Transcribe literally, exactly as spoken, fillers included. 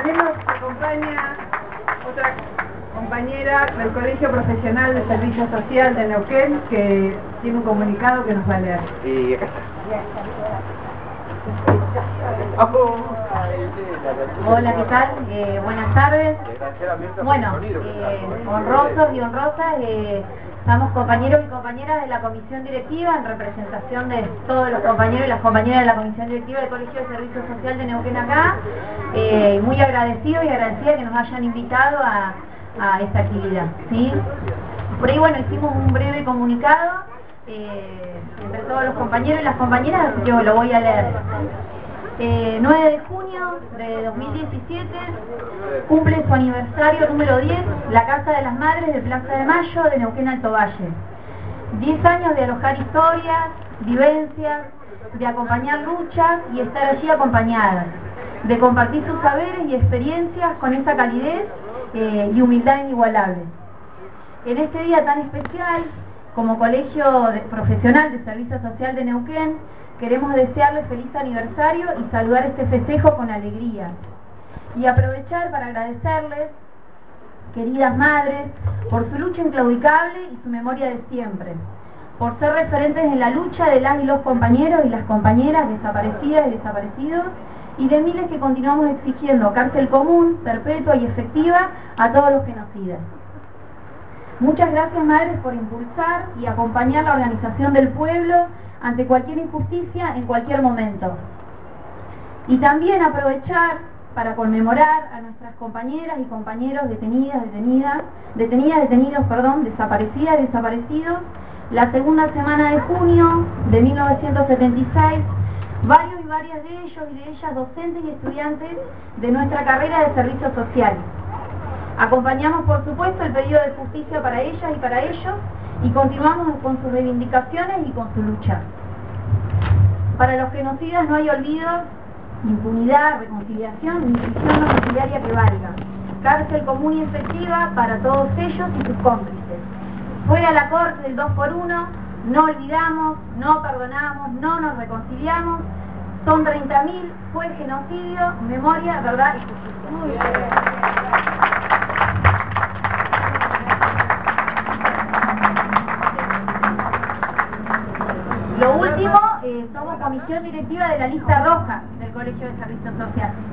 también nos acompaña otra compañera del Colegio Profesional de Servicio Social de Neuquén, que tiene un comunicado que nos va a leer. Y acá está. Hola, ¿qué tal? Eh, buenas tardes. Bueno, eh, honrosos y honrosas, eh, estamos compañeros y compañeras de la comisión directiva en representación de todos los compañeros y las compañeras de la comisión directiva del Colegio de Servicio Social de Neuquén acá. Eh, muy agradecidos y agradecidas que nos hayan invitado a, a esta actividad, ¿sí? Por ahí, bueno, hicimos un breve comunicado eh, entre todos los compañeros y las compañeras, así que lo voy a leer. Eh, nueve de junio de dos mil diecisiete cumple su aniversario número diez la Casa de las Madres de Plaza de Mayo de Neuquén Alto Valle. diez años de alojar historias, vivencias, de acompañar luchas y estar allí acompañadas, de compartir sus saberes y experiencias con esa calidez eh, y humildad inigualable. En este día tan especial, como Colegio de, Profesional de Servicio Social de Neuquén, queremos desearles feliz aniversario y saludar este festejo con alegría. Y aprovechar para agradecerles, queridas madres, por su lucha inclaudicable y su memoria de siempre, por ser referentes en la lucha de las y los compañeros y las compañeras desaparecidas y desaparecidos, y de miles que continuamos exigiendo cárcel común, perpetua y efectiva a todos los genocidas. Muchas gracias, madres, por impulsar y acompañar la organización del pueblo ante cualquier injusticia en cualquier momento. Y también aprovechar para conmemorar a nuestras compañeras y compañeros detenidas, detenidas, detenidas, detenidos, perdón, desaparecidas y desaparecidos, la segunda semana de junio de mil novecientos setenta y seis, varios y varias de ellos y de ellas docentes y estudiantes de nuestra carrera de servicio social. Acompañamos, por supuesto, el pedido de justicia para ellas y para ellos, y continuamos con sus reivindicaciones y con su lucha. Para los genocidas no hay olvido, impunidad, reconciliación ni prisión domiciliaria que valga. Cárcel común y efectiva para todos ellos y sus cómplices. Fuera la corte del dos por uno, no olvidamos, no perdonamos, no nos reconciliamos. Son treinta mil, fue genocidio, memoria, verdad y justicia. Muy bien. Lo último, eh, somos comisión directiva de la lista roja del Colegio de Servicio Social.